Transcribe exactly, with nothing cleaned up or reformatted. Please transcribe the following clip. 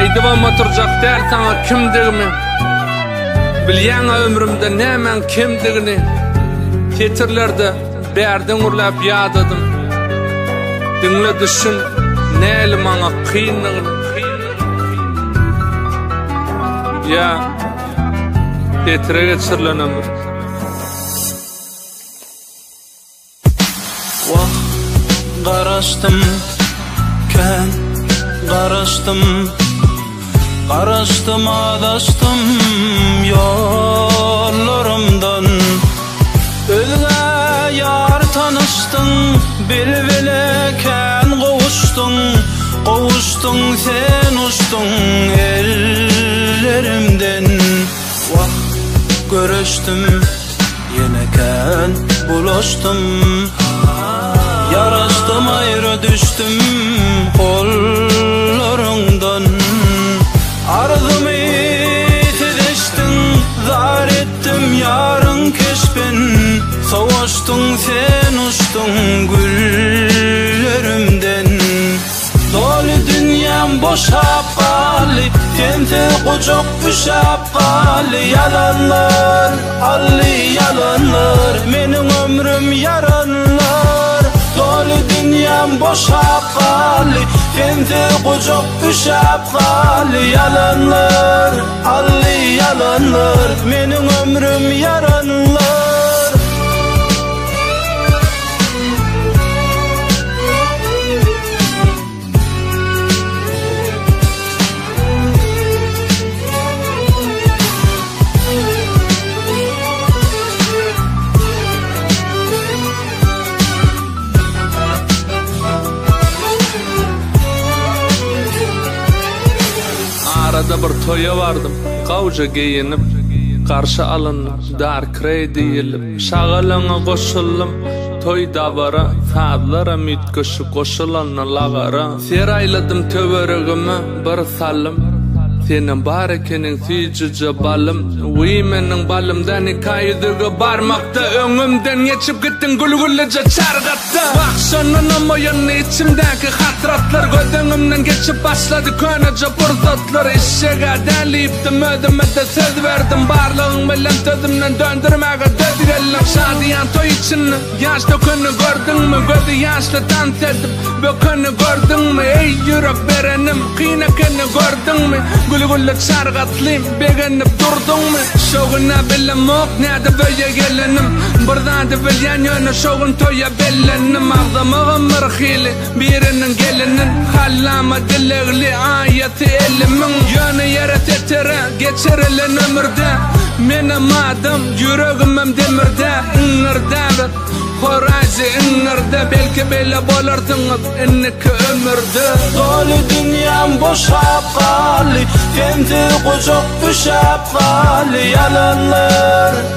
Aýdyp oturjak däl taňa kimdigimi, bilýän ömrümde nämen kimdigini tetirlerde bärden urlap ýadadym. Diňle düşün, näli maňa kynlygyny. Ya, tetire geçirilen ömür. Vah, garaştım, ken garaştım, garaştım, adaştım yollarımdan. Özüne yar tanıştın, bilbileken kovuştun, kovuştun sen uçtun ellerimden. Vah, görüştüm, yeneken bulaştım, yaraştım ayrı düştüm kollarından. Arzımı tediştin, zar ettim yarın keşbin, savaştın sen uçtun güllerimden. Dolu dünyam boşap kalı, temte kocak üşap kalı. Yalanlar, allı yalanlar, menin ömrüm yaranlar. Dolu dünyam boşap kalı, temte kocak üşap kalı. Yalanlar, allı yalanlar, menin ömrüm yaranlar. Arada bir toya vardım, gawja giyinip, karşı alınıp, dar krey deyilip, şagalyňa goşuldum, toy dabara, fadlara mütköşü goşulanna lagara. Seraýladym töweregime bir salym, senin bar ekenin süýjüje balym. Uy meniň balymdan hikaýedige barmakda, öňümden geçip gittin gülgülleje çargatda. Bakşanyň moýuny içimdäki hatratlar, gödüňimden geçip başlady köneje burzatlar. Işşega dälipdim, ödüme de söz berdim, barlygyň bilen tödümden döndürmäge dödürelim. Şadiýan toy içinde ýaş dökünü gördüňmi, gözi ýaşly dans edip bökünü gördüňmi? Ey ýürek berenim, kynakany gördüňmi? Gülgülle çargatlym, begenip durduňmy? Şogyna bilemok, näde böýe gelenim, birdan da bilýän ýöne şogyn toýa bellenim. Agdamagym merhili, birinin gelinin, hallama dilegli aýaty elimin. Ýöne ýere tetere, geçirilen ömürde, menem adam, ýüregimem demirde, iňirde. Horazi iňirde, belki bele bolardyňyz inniki ömürde. Dolu dünyam boşap kalı, temte kocak üşap kalı. Yalanlar,